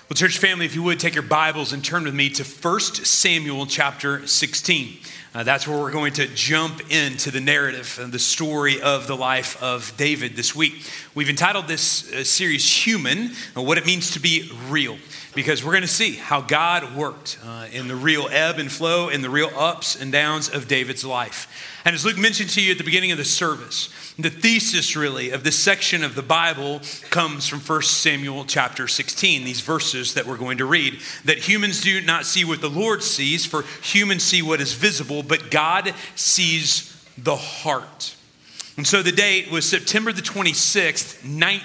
Well, church family, if you would, take your Bibles and turn with me to 1 Samuel chapter 16. That's where we're going to jump into the narrative and the story of the life of David this week. We've entitled this series, Human, what it means to be real, because we're going to see how God worked in the real ebb and flow, in the real ups and downs of David's life. And as Luke mentioned to you at the beginning of the service, the thesis really of this section of the Bible comes from 1 Samuel chapter 16, these verses that we're going to read, that humans do not see what the Lord sees, for humans see what is visible, but God sees the heart. And so the date was September the 26th,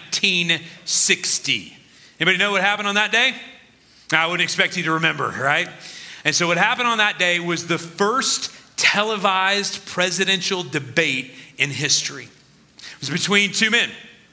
1960. Anybody know what happened on that day? I wouldn't expect you to remember, right? And so what happened on that day was the first televised presidential debate in history. It was between two men.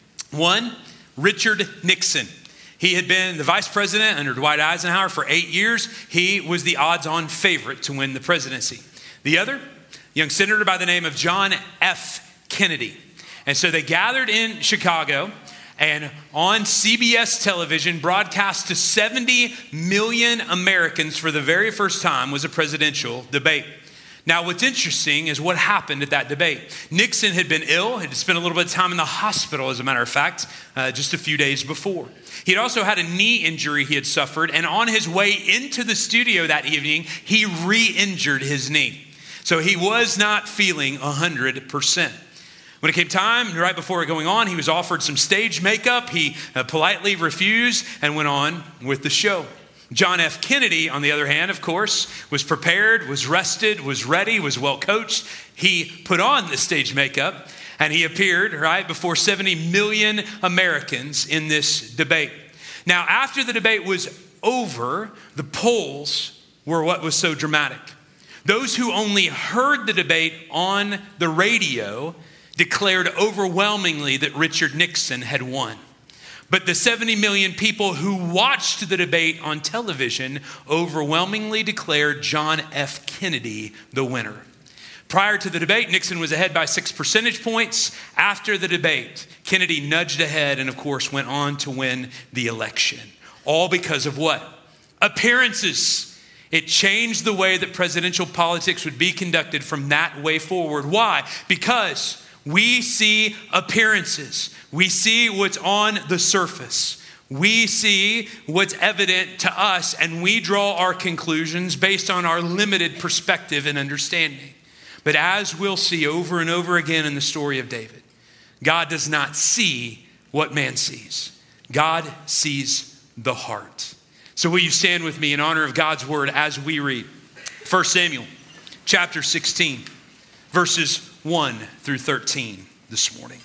One, Richard Nixon. He had been the vice president under Dwight Eisenhower for 8 years. He was the odds-on favorite to win the presidency. The other, young senator by the name of John F. Kennedy. And so they gathered in Chicago, and on CBS television, broadcast to 70 million Americans for the very first time, was a presidential debate. Now, what's interesting is what happened at that debate. Nixon had been ill, had spent a little bit of time in the hospital, as a matter of fact, just a few days before. He had also had a knee injury he had suffered, and on his way into the studio that evening, he re-injured his knee. So he was not feeling 100%. When it came time, right before going on, he was offered some stage makeup. He politely refused and went on with the show. John F. Kennedy, on the other hand, of course, was prepared, was rested, was ready, was well coached. He put on the stage makeup and he appeared right before 70 million Americans in this debate. Now, after the debate was over, the polls were what was so dramatic. Those who only heard the debate on the radio declared overwhelmingly that Richard Nixon had won. But the 70 million people who watched the debate on television overwhelmingly declared John F. Kennedy the winner. Prior to the debate, Nixon was ahead by 6 percentage points. After the debate, Kennedy nudged ahead and, of course, went on to win the election. All because of what? Appearances. It changed the way that presidential politics would be conducted from that way forward. Why? Because we see appearances. We see what's on the surface. We see what's evident to us, and we draw our conclusions based on our limited perspective and understanding. But as we'll see over and over again in the story of David, God does not see what man sees. God sees the heart. So will you stand with me in honor of God's word as we read 1 Samuel chapter 16, verses 1 through 13 this morning.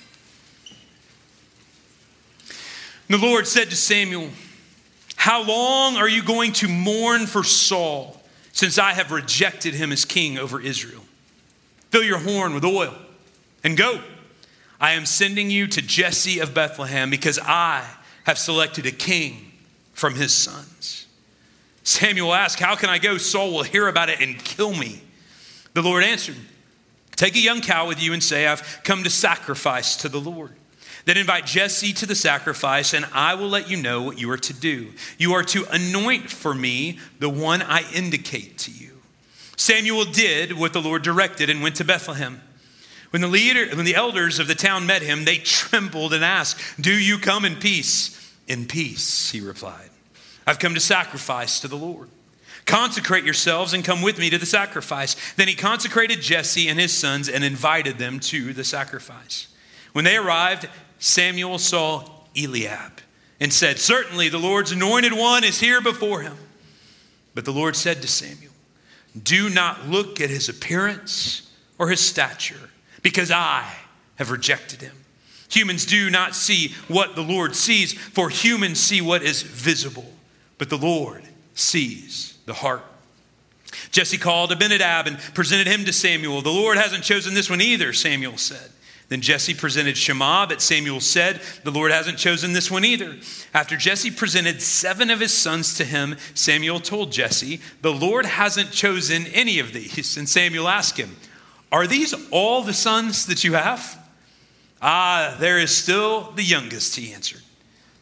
The Lord said to Samuel, "How long are you going to mourn for Saul, since I have rejected him as king over Israel? Fill your horn with oil and go. I am sending you to Jesse of Bethlehem, because I have selected a king from his sons." Samuel asked, "How can I go? Saul will hear about it and kill me." The Lord answered, "Take a young cow with you and say, I've come to sacrifice to the Lord. Then invite Jesse to the sacrifice, and I will let you know what you are to do. You are to anoint for me the one I indicate to you." Samuel did what the Lord directed and went to Bethlehem. When the elders of the town met him, they trembled and asked, "Do you come in peace?" "In peace," he replied. "I've come to sacrifice to the Lord. Consecrate yourselves and come with me to the sacrifice." Then he consecrated Jesse and his sons and invited them to the sacrifice. When they arrived, Samuel saw Eliab and said, "Certainly the Lord's anointed one is here before him." But the Lord said to Samuel, "Do not look at his appearance or his stature, because I have rejected him. Humans do not see what the Lord sees, for humans see what is visible, but the Lord sees the heart." Jesse called Abinadab and presented him to Samuel. "The Lord hasn't chosen this one either," Samuel said. Then Jesse presented Shammah, but Samuel said, "The Lord hasn't chosen this one either." After Jesse presented 7 of his sons to him, Samuel told Jesse, "The Lord hasn't chosen any of these." And Samuel asked him, "Are these all the sons that you have?" "Ah, there is still the youngest," he answered.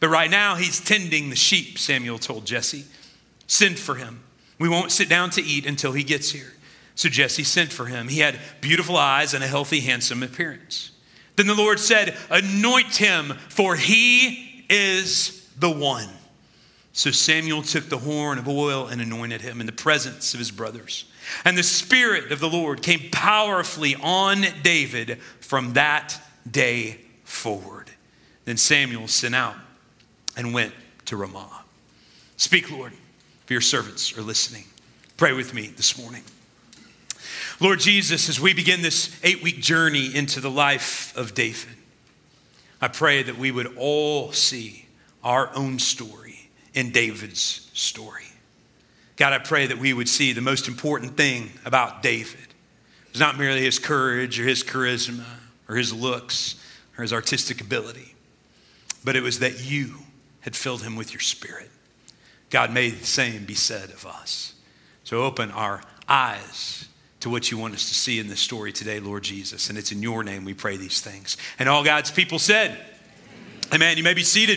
But right now he's tending the sheep, Samuel told Jesse. Send for him. We won't sit down to eat until he gets here. So Jesse sent for him. He had beautiful eyes and a healthy, handsome appearance. Then the Lord said, anoint him, for he is the one. So Samuel took the horn of oil and anointed him in the presence of his brothers. And the Spirit of the Lord came powerfully on David from that day forward. Then Samuel sent out and went to Ramah. Speak, Lord, for your servants are listening. Pray with me this morning. Lord Jesus, as we begin this 8-week journey into the life of David, I pray that we would all see our own story in David's story. God, I pray that we would see the most important thing about David. It's not merely his courage or his charisma or his looks or his artistic ability, but it was that you had filled him with your Spirit. God, may the same be said of us. So open our eyes to what you want us to see in this story today, Lord Jesus. And it's in your name we pray these things. And all God's people said, amen. You may be seated.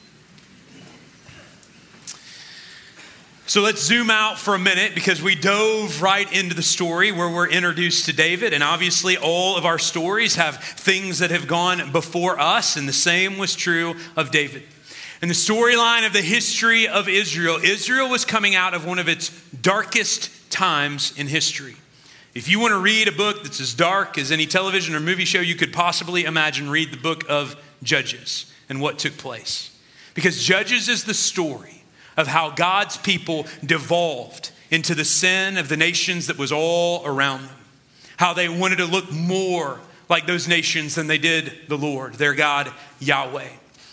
So let's zoom out for a minute because we dove right into the story where we're introduced to David. And obviously all of our stories have things that have gone before us. And the same was true of David. In the storyline of the history of Israel, Israel was coming out of one of its darkest times in history. If you want to read a book that's as dark as any television or movie show you could possibly imagine, read the book of Judges and what took place. Because Judges is the story of how God's people devolved into the sin of the nations that was all around them. How they wanted to look more like those nations than they did the Lord, their God, Yahweh.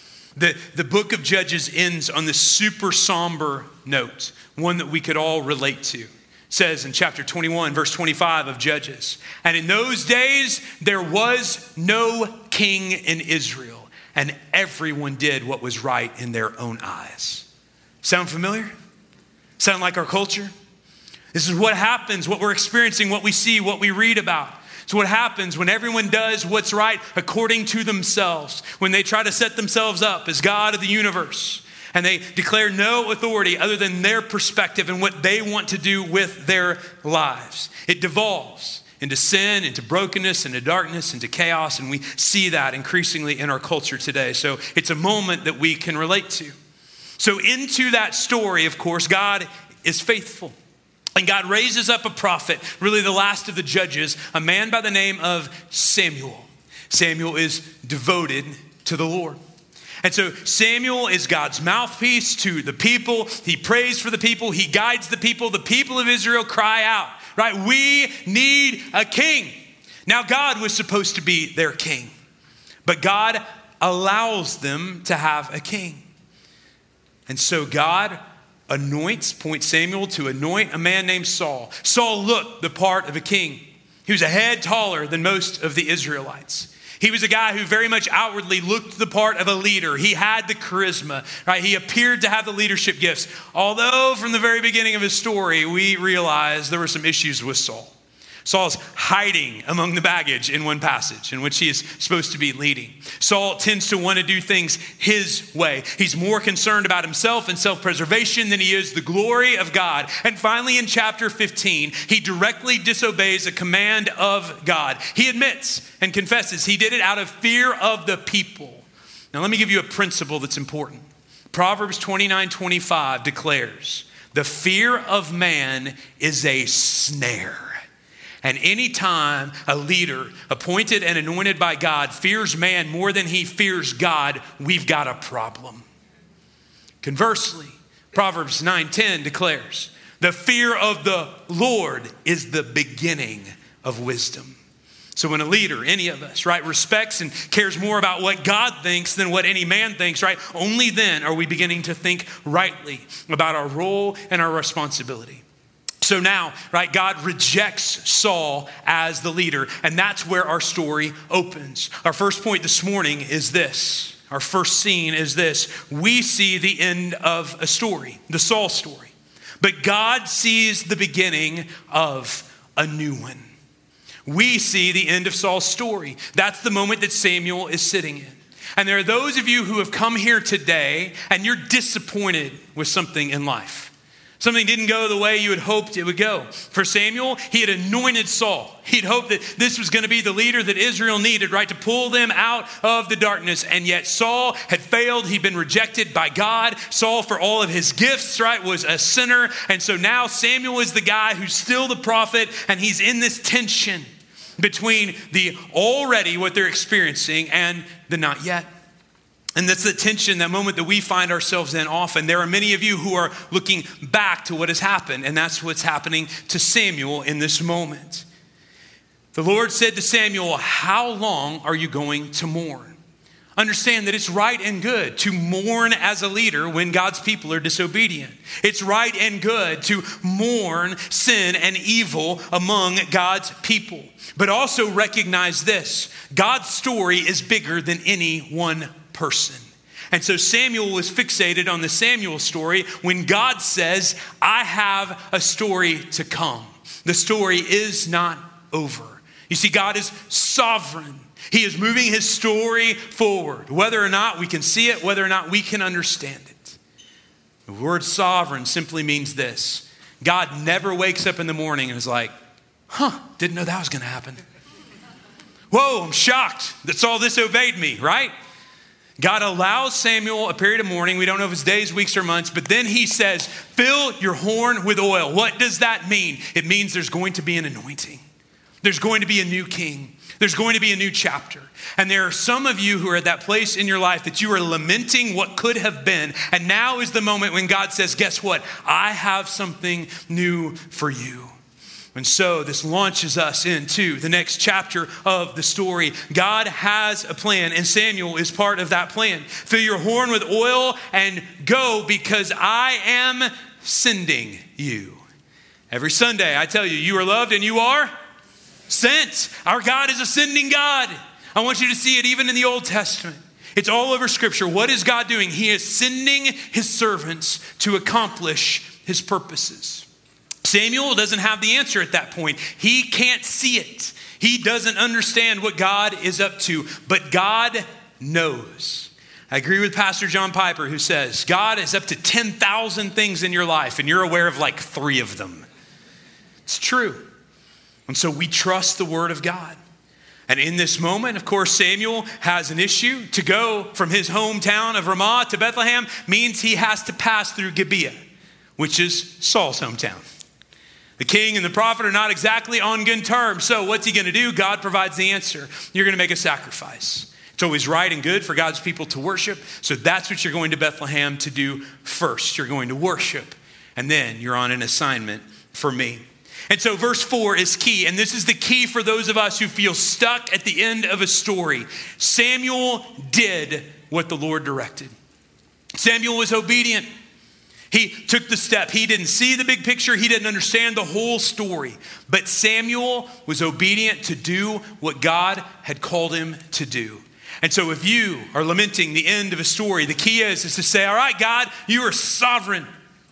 The book of Judges ends on this super somber note, one that we could all relate to. It says in chapter 21, verse 25 of Judges, and in those days there was no king in Israel, and everyone did what was right in their own eyes. Sound familiar? Sound like our culture? This is what happens, what we're experiencing, what we see, what we read about. It's what happens when everyone does what's right according to themselves, when they try to set themselves up as God of the universe, and they declare no authority other than their perspective and what they want to do with their lives. It devolves into sin, into brokenness, into darkness, into chaos, and we see that increasingly in our culture today. So it's a moment that we can relate to. So into that story, of course, God is faithful. And God raises up a prophet, really the last of the judges, a man by the name of Samuel. Samuel is devoted to the Lord. And so Samuel is God's mouthpiece to the people. He prays for the people. He guides the people. The people of Israel cry out, right? We need a king. Now God was supposed to be their king, but God allows them to have a king. And so God points Samuel to anoint a man named Saul. Saul looked the part of a king. He was a head taller than most of the Israelites. He was a guy who very much outwardly looked the part of a leader. He had the charisma, right? He appeared to have the leadership gifts. Although from the very beginning of his story, we realize there were some issues with Saul. Saul's hiding among the baggage in one passage in which he is supposed to be leading. Saul tends to want to do things his way. He's more concerned about himself and self-preservation than he is the glory of God. And finally, in chapter 15, he directly disobeys a command of God. He admits and confesses he did it out of fear of the people. Now, let me give you a principle that's important. Proverbs 29:25 declares, the fear of man is a snare. And anytime a leader appointed and anointed by God fears man more than he fears God, we've got a problem. Conversely, Proverbs 9:10 declares, the fear of the Lord is the beginning of wisdom. So when a leader, any of us, right, respects and cares more about what God thinks than what any man thinks, right, only then are we beginning to think rightly about our role and our responsibility. So now, right, God rejects Saul as the leader, and that's where our story opens. Our first point this morning is this. Our first scene is this. We see the end of a story, the Saul story. But God sees the beginning of a new one. We see the end of Saul's story. That's the moment that Samuel is sitting in. And there are those of you who have come here today and you're disappointed with something in life. Something didn't go the way you had hoped it would go. For Samuel, he had anointed Saul. He'd hoped that this was going to be the leader that Israel needed, right, to pull them out of the darkness. And yet Saul had failed. He'd been rejected by God. Saul, for all of his gifts, right, was a sinner. And so now Samuel is the guy who's still the prophet, and he's in this tension between the already, what they're experiencing, and the not yet. And that's the tension, that moment that we find ourselves in often. There are many of you who are looking back to what has happened, and that's what's happening to Samuel in this moment. The Lord said to Samuel, how long are you going to mourn? Understand that it's right and good to mourn as a leader when God's people are disobedient. It's right and good to mourn sin and evil among God's people. But also recognize this: God's story is bigger than any one person. And so Samuel was fixated on the Samuel story when God says, I have a story to come. The story is not over. You see, God is sovereign. He is moving his story forward, whether or not we can see it, whether or not we can understand it. The word sovereign simply means this: God never wakes up in the morning and is like, didn't know that was going to happen. Whoa, I'm shocked that Saul disobeyed me, right? God allows Samuel a period of mourning. We don't know if it's days, weeks, or months, but then he says, fill your horn with oil. What does that mean? It means there's going to be an anointing. There's going to be a new king. There's going to be a new chapter. And there are some of you who are at that place in your life that you are lamenting what could have been. And now is the moment when God says, guess what? I have something new for you. And so this launches us into the next chapter of the story. God has a plan, and Samuel is part of that plan. Fill your horn with oil and go, because I am sending you. Every Sunday, I tell you, you are loved and you are sent. Our God is a sending God. I want you to see it even in the Old Testament. It's all over Scripture. What is God doing? He is sending his servants to accomplish his purposes. Samuel doesn't have the answer at that point. He can't see it. He doesn't understand what God is up to, but God knows. I agree with Pastor John Piper, who says, God is up to 10,000 things in your life, and you're aware of like 3 of them. It's true. And so we trust the word of God. And in this moment, of course, Samuel has an issue. To go from his hometown of Ramah to Bethlehem means he has to pass through Gibeah, which is Saul's hometown. The king and the prophet are not exactly on good terms. So what's he going to do? God provides the answer. You're going to make a sacrifice. It's always right and good for God's people to worship. So that's what you're going to Bethlehem to do first. You're going to worship. And then you're on an assignment for me. And so verse 4 is key. And this is the key for those of us who feel stuck at the end of a story. Samuel did what the Lord directed. Samuel was obedient. He took the step. He didn't see the big picture. He didn't understand the whole story. But Samuel was obedient to do what God had called him to do. And so if you are lamenting the end of a story, the key is to say, all right, God, you are sovereign.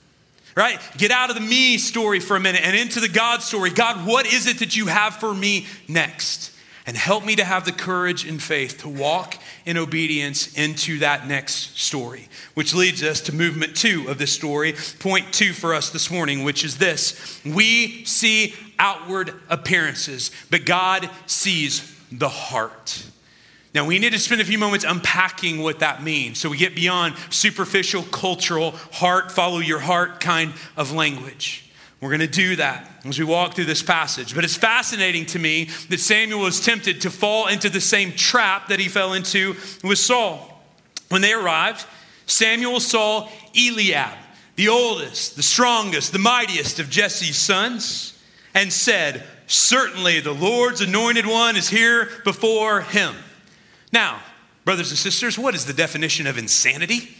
Right? Get out of the me story for a minute and into the God story. God, what is it that you have for me next? And help me to have the courage and faith to walk in obedience into that next story. Which leads us to movement 2 of this story. Point 2 for us this morning, which is this. We see outward appearances, but God sees the heart. Now, we need to spend a few moments unpacking what that means so we get beyond superficial, cultural, heart, follow your heart kind of language. We're going to do that as we walk through this passage. But it's fascinating to me that Samuel was tempted to fall into the same trap that he fell into with Saul. When they arrived, Samuel saw Eliab, the oldest, the strongest, the mightiest of Jesse's sons, and said, certainly the Lord's anointed one is here before him. Now, brothers and sisters, what is the definition of insanity?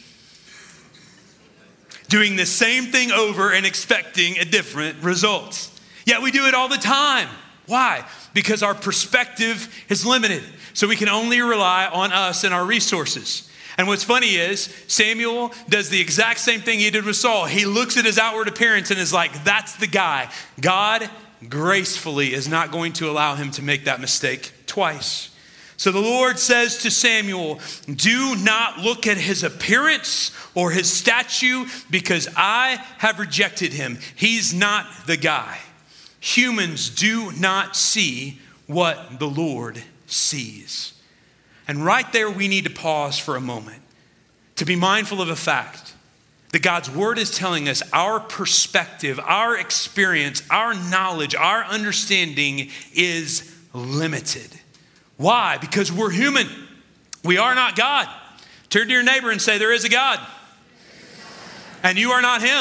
Doing the same thing over and expecting a different result. Yet we do it all the time. Why? Because our perspective is limited. So we can only rely on us and our resources. And what's funny is Samuel does the exact same thing he did with Saul. He looks at his outward appearance and is like, that's the guy. God gracefully is not going to allow him to make that mistake twice. So the Lord says to Samuel, do not look at his appearance or his stature, because I have rejected him. He's not the guy. Humans do not see what the Lord sees. And right there, we need to pause for a moment to be mindful of a fact that God's word is telling us our perspective, our experience, our knowledge, our understanding is limited. Why? Because we're human. We are not God. Turn to your neighbor and say, there is a God. And you are not him.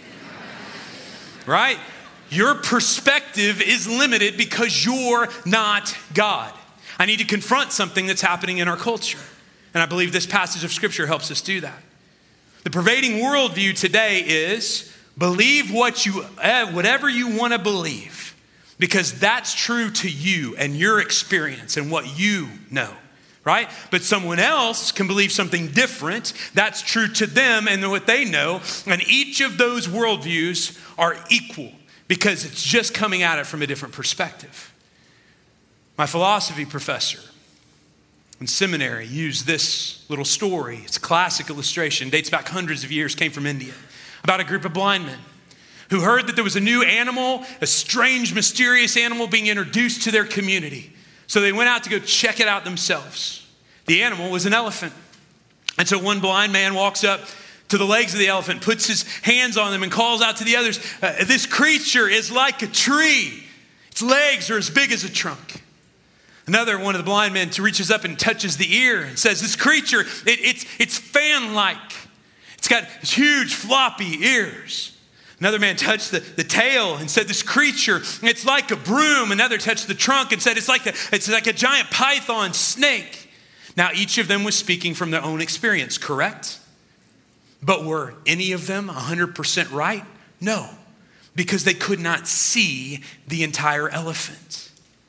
Right? Your perspective is limited because you're not God. I need to confront something that's happening in our culture. And I believe this passage of scripture helps us do that. The pervading worldview today is believe whatever you want to believe, because that's true to you and your experience and what you know, right? But someone else can believe something different. That's true to them and what they know. And each of those worldviews are equal because it's just coming at it from a different perspective. My philosophy professor in seminary used this little story. It's a classic illustration, dates back hundreds of years, came from India, about a group of blind men who heard that there was a new animal, a strange, mysterious animal being introduced to their community. So they went out to go check it out themselves. The animal was an elephant. And so one blind man walks up to the legs of the elephant, puts his hands on them and calls out to the others, this creature is like a tree. Its legs are as big as a trunk. Another one of the blind men reaches up and touches the ear and says, this creature, it's fan-like. It's got huge floppy ears. Another man touched the tail and said, this creature, it's like a broom. Another touched the trunk and said, it's like a giant python snake. Now, each of them was speaking from their own experience, correct? But were any of them 100% right? No, because they could not see the entire elephant.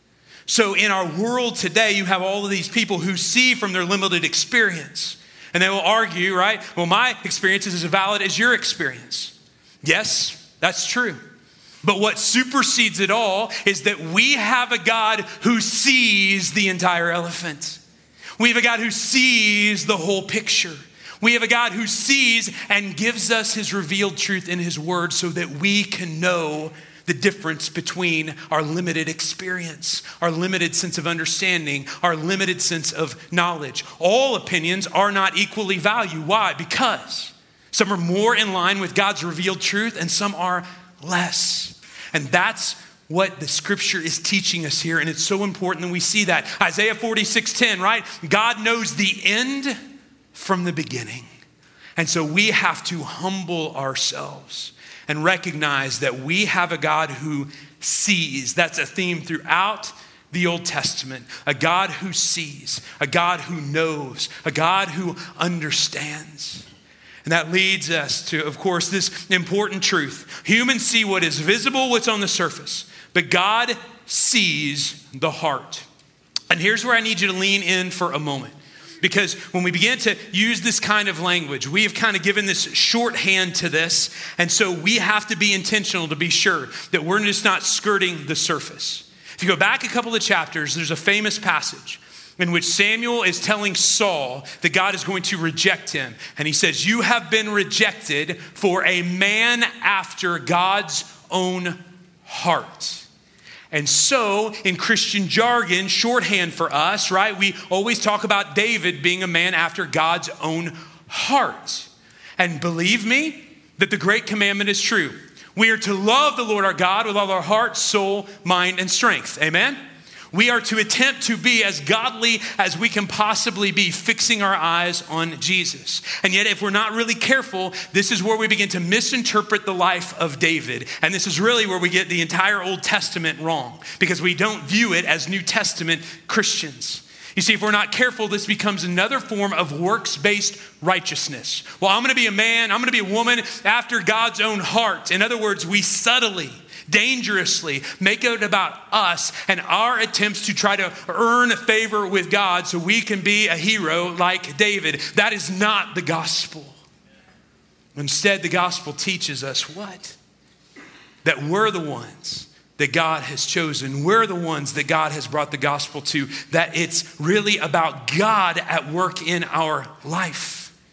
So in our world today, you have all of these people who see from their limited experience. And they will argue, right? Well, my experience is as valid as your experience. Yes, that's true. But what supersedes it all is that we have a God who sees the entire elephant. We have a God who sees the whole picture. We have a God who sees and gives us his revealed truth in his word so that we can know the difference between our limited experience, our limited sense of understanding, our limited sense of knowledge. All opinions are not equally valued. Why? Because some are more in line with God's revealed truth and some are less. And that's what the scripture is teaching us here. And it's so important that we see that. Isaiah 46:10, right? God knows the end from the beginning. And so we have to humble ourselves and recognize that we have a God who sees. That's a theme throughout the Old Testament. A God who sees, a God who knows, a God who understands. And that leads us to, of course, this important truth. Humans see what is visible, what's on the surface, but God sees the heart. And here's where I need you to lean in for a moment. Because when we begin to use this kind of language, we have kind of given this shorthand to this. And so we have to be intentional to be sure that we're just not skirting the surface. If you go back a couple of chapters, there's a famous passage in which Samuel is telling Saul that God is going to reject him. And he says, you have been rejected for a man after God's own heart. And so, in Christian jargon, shorthand for us, right? We always talk about David being a man after God's own heart. And believe me, that the great commandment is true. We are to love the Lord our God with all our heart, soul, mind, and strength. Amen? We are to attempt to be as godly as we can possibly be, fixing our eyes on Jesus. And yet, if we're not really careful, this is where we begin to misinterpret the life of David. And this is really where we get the entire Old Testament wrong, because we don't view it as New Testament Christians. You see, if we're not careful, this becomes another form of works-based righteousness. Well, I'm going to be a man, I'm going to be a woman after God's own heart. In other words, we subtly, dangerously make it about us and our attempts to try to earn favor with God so we can be a hero like David. That is not the gospel. Instead, the gospel teaches us what? That we're the ones that God has chosen. We're the ones that God has brought the gospel to, that it's really about God at work in our life.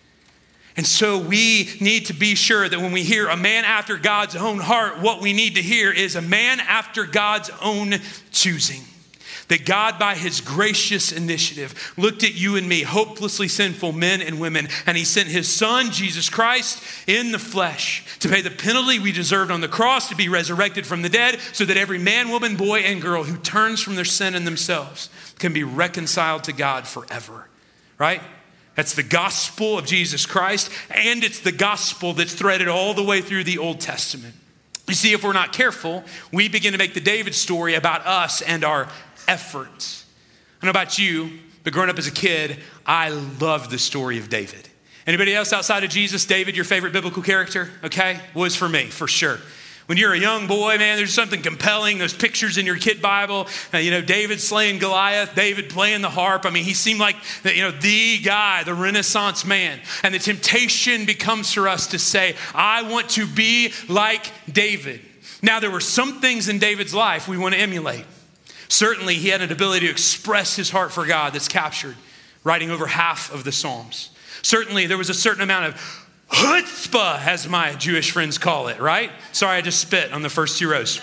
And so we need to be sure that when we hear a man after God's own heart, what we need to hear is a man after God's own choosing. That God, by his gracious initiative, looked at you and me, hopelessly sinful men and women, and he sent his son, Jesus Christ, in the flesh to pay the penalty we deserved on the cross, to be resurrected from the dead, so that every man, woman, boy, and girl who turns from their sin and themselves can be reconciled to God forever, right? That's the gospel of Jesus Christ, and it's the gospel that's threaded all the way through the Old Testament. You see, if we're not careful, we begin to make the David story about us and our efforts. I don't know about you, but growing up as a kid, I loved the story of David. Anybody else outside of Jesus, David, your favorite biblical character? Okay, was for me, for sure. When you're a young boy, man, there's something compelling. Those pictures in your kid Bible, David slaying Goliath, David playing the harp. I mean, he seemed like, the guy, the Renaissance man. And the temptation becomes for us to say, I want to be like David. Now, there were some things in David's life we want to emulate. Certainly, he had an ability to express his heart for God that's captured, writing over half of the Psalms. Certainly, there was a certain amount of chutzpah, as my Jewish friends call it, right? Sorry, I just spit on the first 2 rows.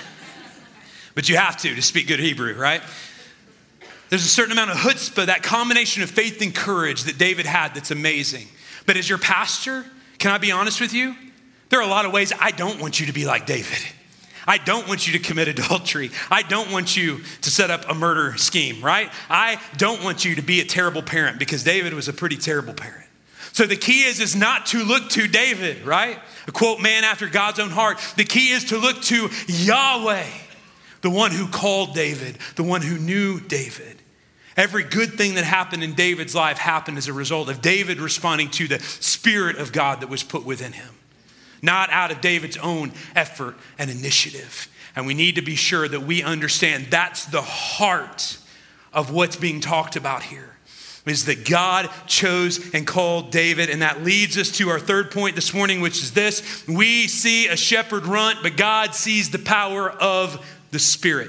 But you have to speak good Hebrew, right? There's a certain amount of chutzpah, that combination of faith and courage that David had that's amazing. But as your pastor, can I be honest with you? There are a lot of ways I don't want you to be like David. I don't want you to commit adultery. I don't want you to set up a murder scheme, right? I don't want you to be a terrible parent, because David was a pretty terrible parent. So the key is not to look to David, right? A quote, man after God's own heart. The key is to look to Yahweh, the one who called David, the one who knew David. Every good thing that happened in David's life happened as a result of David responding to the Spirit of God that was put within him, not out of David's own effort and initiative. And we need to be sure that we understand that's the heart of what's being talked about here, is that God chose and called David. And that leads us to our third point this morning, which is this: we see a shepherd runt, but God sees the power of the Spirit.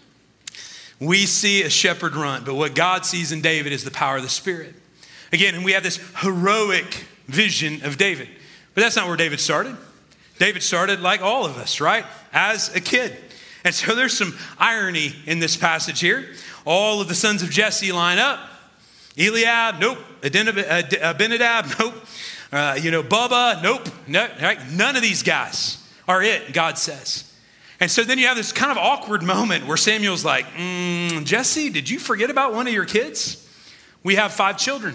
We see a shepherd runt, but what God sees in David is the power of the Spirit. Again, and we have this heroic vision of David. But that's not where David started. David started like all of us, right? As a kid. And so there's some irony in this passage here. All of the sons of Jesse line up. Eliab, nope. Abinadab, nope. Bubba, nope. No, right? None of these guys are it, God says. And so then you have this kind of awkward moment where Samuel's like, Jesse, did you forget about one of your kids? We have 5 children.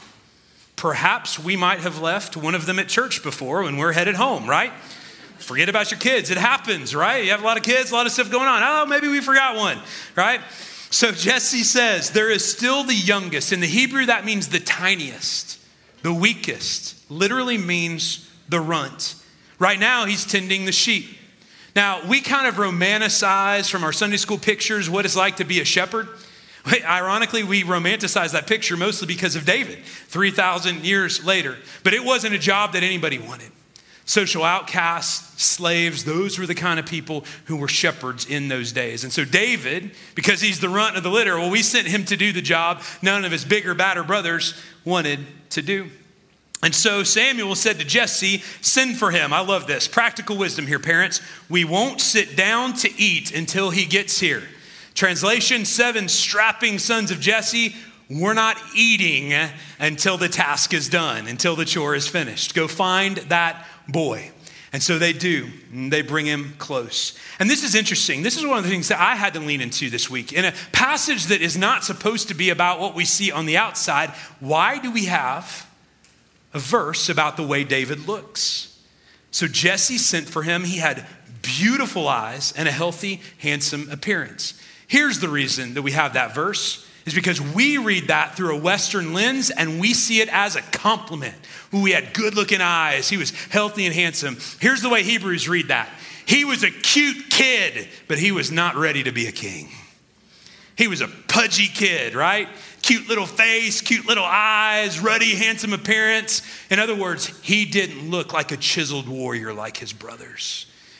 Perhaps we might have left one of them at church before when we're headed home, right? Forget about your kids. It happens, right? You have a lot of kids, a lot of stuff going on. Oh, maybe we forgot one, right? So Jesse says, there is still the youngest. In the Hebrew, that means the tiniest, the weakest. Literally means the runt. Right now, he's tending the sheep. Now, we kind of romanticize from our Sunday school pictures what it's like to be a shepherd. Ironically, we romanticize that picture mostly because of David, 3,000 years later. But it wasn't a job that anybody wanted. Social outcasts, slaves, those were the kind of people who were shepherds in those days. And so David, because he's the runt of the litter, well, we sent him to do the job none of his bigger, badder brothers wanted to do. And so Samuel said to Jesse, send for him. I love this. Practical wisdom here, parents. We won't sit down to eat until he gets here. Translation, 7 strapping sons of Jesse, we're not eating until the task is done, until the chore is finished. Go find that boy. And so they do. And they bring him close. And this is interesting. This is one of the things that I had to lean into this week. In a passage that is not supposed to be about what we see on the outside, why do we have a verse about the way David looks? So Jesse sent for him. He had beautiful eyes and a healthy, handsome appearance. Here's the reason that we have that verse, is because we read that through a Western lens and we see it as a compliment. Ooh, he had good looking eyes. He was healthy and handsome. Here's the way Hebrews read that. He was a cute kid, but he was not ready to be a king. He was a pudgy kid, right? Cute little face, cute little eyes, ruddy, handsome appearance. In other words, he didn't look like a chiseled warrior like his brothers.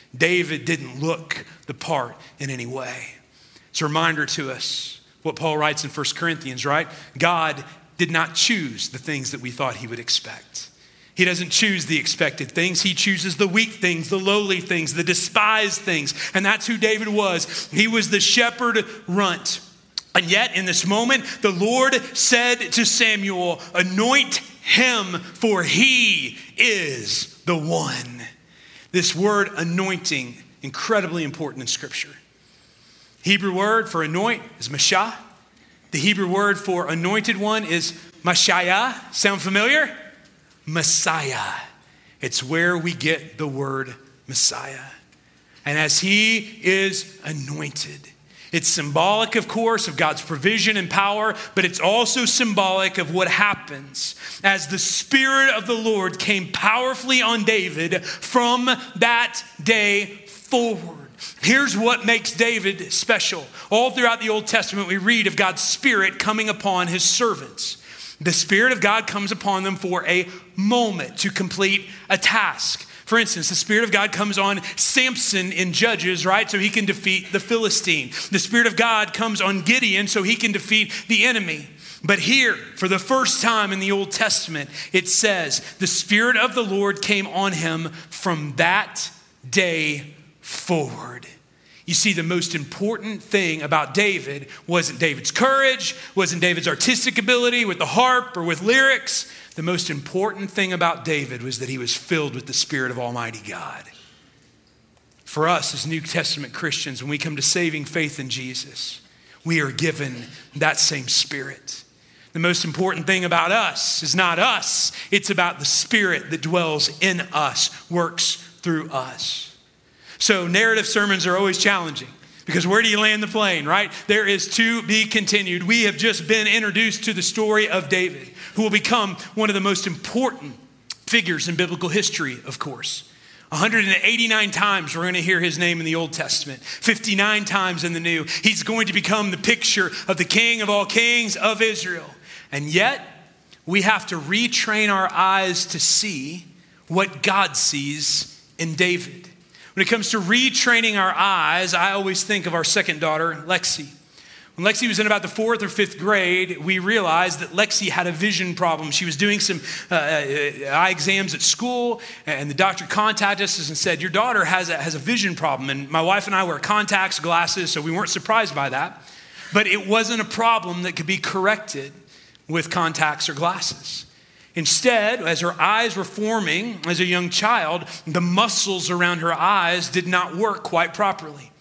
David didn't look the part in any way. It's a reminder to us what Paul writes in 1 Corinthians, right? God did not choose the things that we thought he would expect. He doesn't choose the expected things. He chooses the weak things, the lowly things, the despised things. And that's who David was. He was the shepherd runt. And yet in this moment, the Lord said to Samuel, anoint him, for he is the one. This word anointing, incredibly important in Scripture. Hebrew word for anoint is mashah. The Hebrew word for anointed one is Messiah. Sound familiar? Messiah. It's where we get the word Messiah. And as he is anointed, it's symbolic, of course, of God's provision and power, but it's also symbolic of what happens as the Spirit of the Lord came powerfully on David from that day forward. Here's what makes David special. All throughout the Old Testament, we read of God's Spirit coming upon his servants. The Spirit of God comes upon them for a moment to complete a task. For instance, the Spirit of God comes on Samson in Judges, right? So he can defeat the Philistine. The Spirit of God comes on Gideon so he can defeat the enemy. But here, for the first time in the Old Testament, it says, the Spirit of the Lord came on him from that day forward. You see, the most important thing about David wasn't David's courage, wasn't David's artistic ability with the harp or with lyrics. The most important thing about David was that he was filled with the Spirit of Almighty God. For us as New Testament Christians, when we come to saving faith in Jesus, we are given that same Spirit. The most important thing about us is not us. It's about the Spirit that dwells in us, works through us. So narrative sermons are always challenging because where do you land the plane, right? There is to be continued. We have just been introduced to the story of David, who will become one of the most important figures in biblical history, of course. 189 times we're going to hear his name in the Old Testament, 59 times in the New. He's going to become the picture of the King of all kings of Israel. And yet, we have to retrain our eyes to see what God sees in David. When it comes to retraining our eyes, I always think of our second daughter, Lexi. When Lexi was in about the 4th or 5th grade, we realized that Lexi had a vision problem. She was doing some eye exams at school, and the doctor contacted us and said, your daughter has a vision problem. And my wife and I wear contacts, glasses, so we weren't surprised by that. But it wasn't a problem that could be corrected with contacts or glasses. Instead, as her eyes were forming as a young child, the muscles around her eyes did not work quite properly.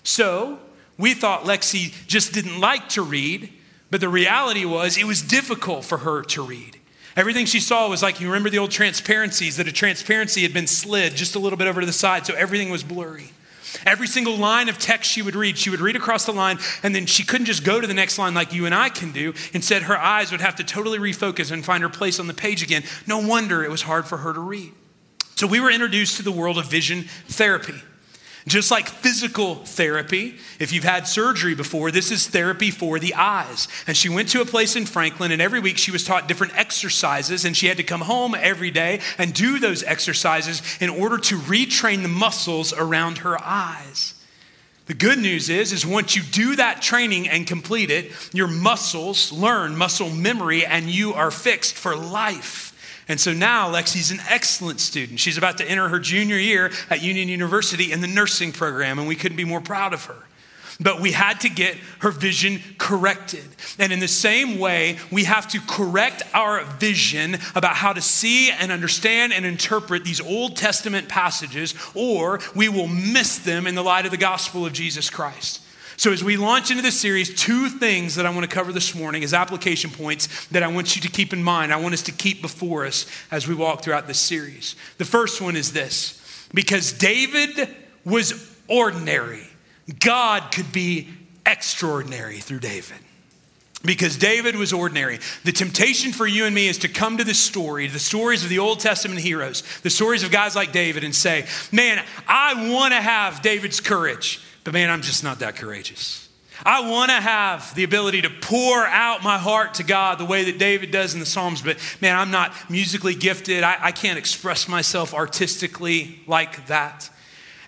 So we thought Lexi just didn't like to read, but the reality was it was difficult for her to read. Everything she saw was like, you remember the old transparencies, that a transparency had been slid just a little bit over to the side, so everything was blurry. Every single line of text she would read across the line, and then she couldn't just go to the next line like you and I can do. Instead, her eyes would have to totally refocus and find her place on the page again. No wonder it was hard for her to read. So we were introduced to the world of vision therapy. Just like physical therapy, if you've had surgery before, this is therapy for the eyes. And she went to a place in Franklin, and every week she was taught different exercises, and she had to come home every day and do those exercises in order to retrain the muscles around her eyes. The good news is once you do that training and complete it, your muscles learn muscle memory, and you are fixed for life. And so now Lexi's an excellent student. She's about to enter her junior year at Union University in the nursing program, and we couldn't be more proud of her. But we had to get her vision corrected. And in the same way, we have to correct our vision about how to see and understand and interpret these Old Testament passages, or we will miss them in the light of the gospel of Jesus Christ. So as we launch into this series, 2 things that I want to cover this morning as application points that I want you to keep in mind. I want us to keep before us as we walk throughout this series. The first one is this: because David was ordinary, God could be extraordinary through David. Because David was ordinary. The temptation for you and me is to come to this story, the stories of the Old Testament heroes, the stories of guys like David, and say, man, I want to have David's courage. But man, I'm just not that courageous. I want to have the ability to pour out my heart to God the way that David does in the Psalms. But man, I'm not musically gifted. I can't express myself artistically like that.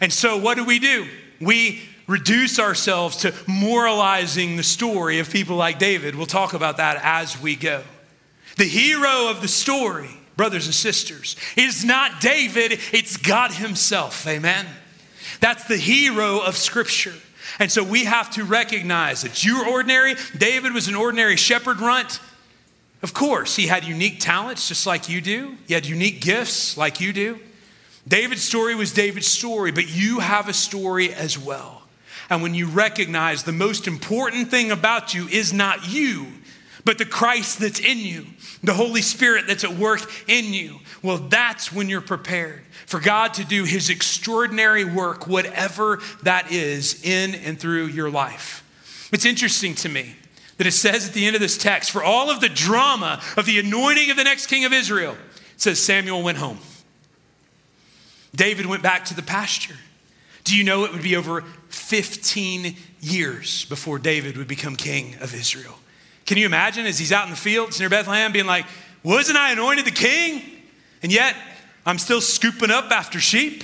And so what do? We reduce ourselves to moralizing the story of people like David. We'll talk about that as we go. The hero of the story, brothers and sisters, is not David, it's God himself. Amen. That's the hero of Scripture. And so we have to recognize that you're ordinary. David was an ordinary shepherd runt. Of course, he had unique talents just like you do. He had unique gifts like you do. David's story was David's story, but you have a story as well. And when you recognize the most important thing about you is not you, but the Christ that's in you, the Holy Spirit that's at work in you, well, that's when you're prepared for God to do his extraordinary work, whatever that is, in and through your life. It's interesting to me that it says at the end of this text, for all of the drama of the anointing of the next king of Israel, it says Samuel went home. David went back to the pasture. Do you know it would be over 15 years before David would become king of Israel? Can you imagine as he's out in the fields near Bethlehem being like, wasn't I anointed the king? And yet I'm still scooping up after sheep.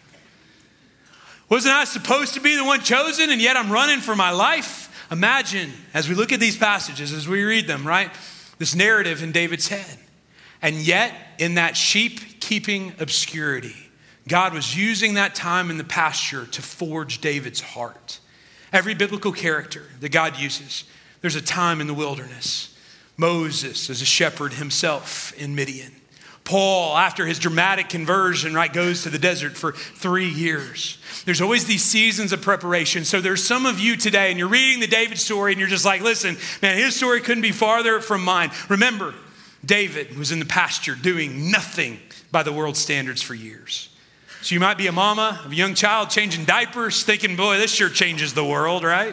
Wasn't I supposed to be the one chosen? And yet I'm running for my life. Imagine as we look at these passages, as we read them, right? This narrative in David's head. And yet in that sheep keeping obscurity, God was using that time in the pasture to forge David's heart. Every biblical character that God uses, there's a time in the wilderness. Moses as a shepherd himself in Midian. Paul, after his dramatic conversion, right, goes to the desert for 3 years. There's always these seasons of preparation. So there's some of you today, and you're reading the David story, and you're just like, listen, man, his story couldn't be farther from mine. Remember, David was in the pasture doing nothing by the world's standards for years. So you might be a mama of a young child changing diapers, thinking, boy, this sure changes the world, right?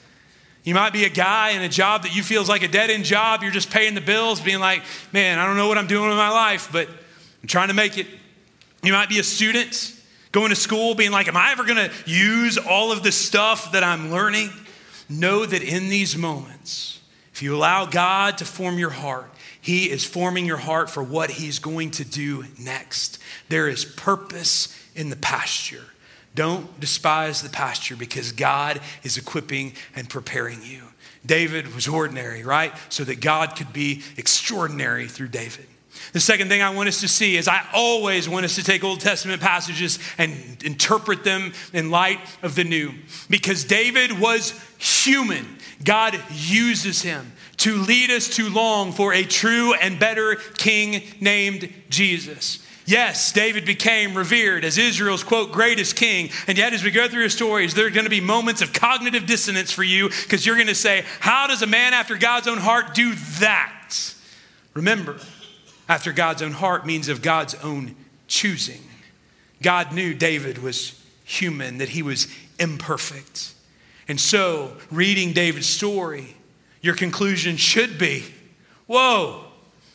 You might be a guy in a job that you feel is like a dead-end job. You're just paying the bills, being like, man, I don't know what I'm doing with my life, but I'm trying to make it. You might be a student going to school, being like, am I ever going to use all of the stuff that I'm learning? Know that in these moments, if you allow God to form your heart, he is forming your heart for what he's going to do next. There is purpose in the pasture. Don't despise the pasture because God is equipping and preparing you. David was ordinary, right? So that God could be extraordinary through David. The second thing I want us to see is I always want us to take Old Testament passages and interpret them in light of the new. Because David was human. God uses him to lead us to long for a true and better king named Jesus. Yes, David became revered as Israel's, quote, greatest king. And yet as we go through his stories, there are going to be moments of cognitive dissonance for you because you're going to say, how does a man after God's own heart do that? Remember, after God's own heart means of God's own choosing. God knew David was human, that he was imperfect. And so, reading David's story, your conclusion should be, whoa,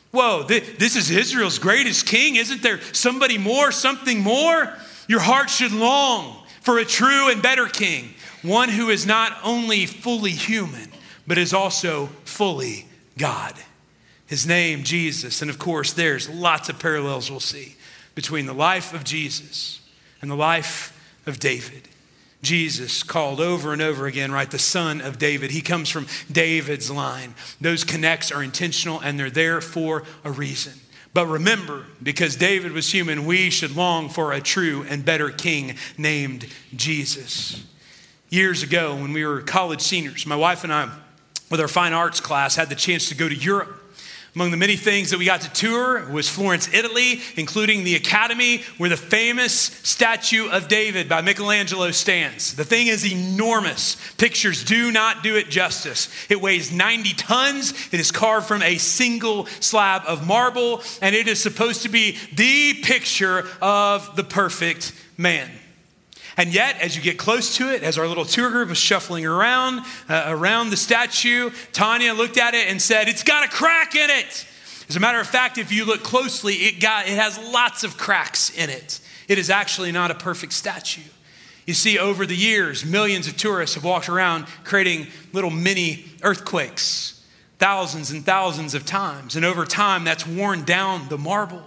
this is Israel's greatest king. Isn't there somebody more, something more? Your heart should long for a true and better king, one who is not only fully human, but is also fully God. His name, Jesus. And of course, there's lots of parallels we'll see between the life of Jesus and the life of David. Jesus called over and over again, right? The son of David. He comes from David's line. Those connects are intentional and they're there for a reason. But remember, because David was human, we should long for a true and better king named Jesus. Years ago, when we were college seniors, my wife and I, with our fine arts class, had the chance to go to Europe. Among the many things that we got to tour was Florence, Italy, including the Academy, where the famous statue of David by Michelangelo stands. The thing is enormous. Pictures do not do it justice. It weighs 90 tons. It is carved from a single slab of marble, and it is supposed to be the picture of the perfect man. And yet, as you get close to it, as our little tour group was shuffling around the statue, Tanya looked at it and said, it's got a crack in it. As a matter of fact, if you look closely, it has lots of cracks in it. It is actually not a perfect statue. You see, over the years, millions of tourists have walked around creating little mini earthquakes, thousands and thousands of times. And over time, that's worn down the marble.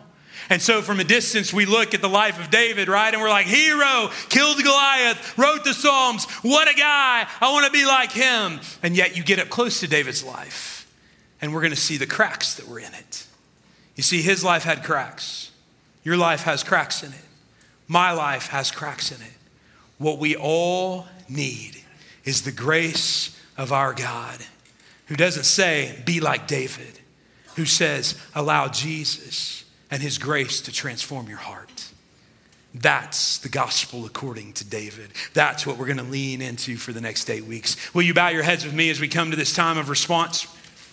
And so from a distance, we look at the life of David, right? And we're like, hero, killed Goliath, wrote the Psalms. What a guy. I want to be like him. And yet you get up close to David's life, and we're going to see the cracks that were in it. You see, his life had cracks. Your life has cracks in it. My life has cracks in it. What we all need is the grace of our God, who doesn't say, be like David, who says, allow Jesus and his grace to transform your heart. That's the gospel according to David. That's what we're going to lean into for the next 8 weeks. Will you bow your heads with me as we come to this time of response?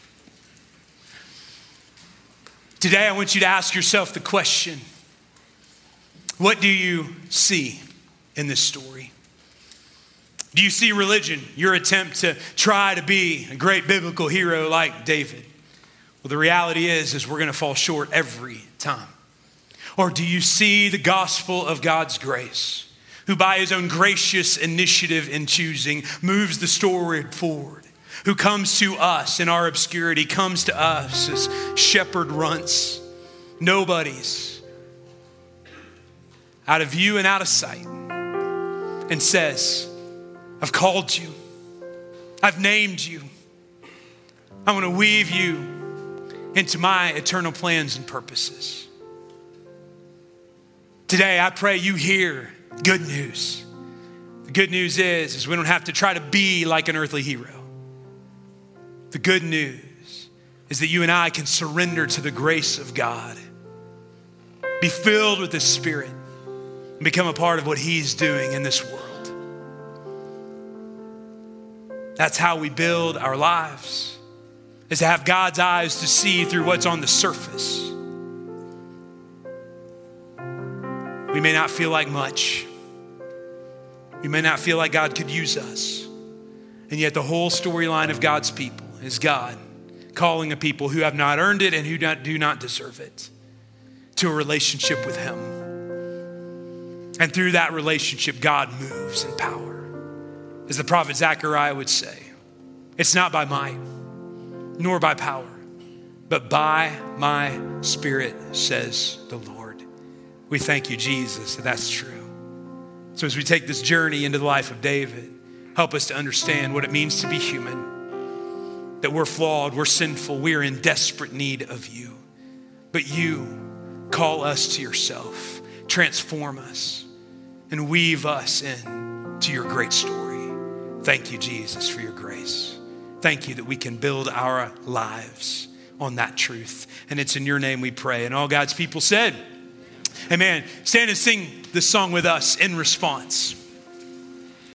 Today, I want you to ask yourself the question, what do you see in this story? Do you see religion, your attempt to try to be a great biblical hero like David? Well, the reality is we're going to fall short every time. Or do you see the gospel of God's grace, who by his own gracious initiative in choosing moves the story forward, who comes to us in our obscurity, comes to us as shepherd runts, nobodies, out of view and out of sight, and says, I've called you, I've named you, I want to weave you into my eternal plans and purposes. Today, I pray you hear good news. The good news is we don't have to try to be like an earthly hero. The good news is that you and I can surrender to the grace of God, be filled with the Spirit, and become a part of what he's doing in this world. That's how we build our lives, is to have God's eyes to see through what's on the surface. We may not feel like much. We may not feel like God could use us. And yet the whole storyline of God's people is God calling a people who have not earned it and who do not deserve it to a relationship with him. And through that relationship, God moves in power. As the prophet Zechariah would say, it's not by might, nor by power, but by my Spirit, says the Lord. We thank you, Jesus, that that's true. So as we take this journey into the life of David, help us to understand what it means to be human, that we're flawed, we're sinful, we're in desperate need of you. But you call us to yourself, transform us, and weave us into your great story. Thank you, Jesus, for your grace. Thank you that we can build our lives on that truth. And it's in your name we pray. And all God's people said, amen. Stand and sing this song with us in response.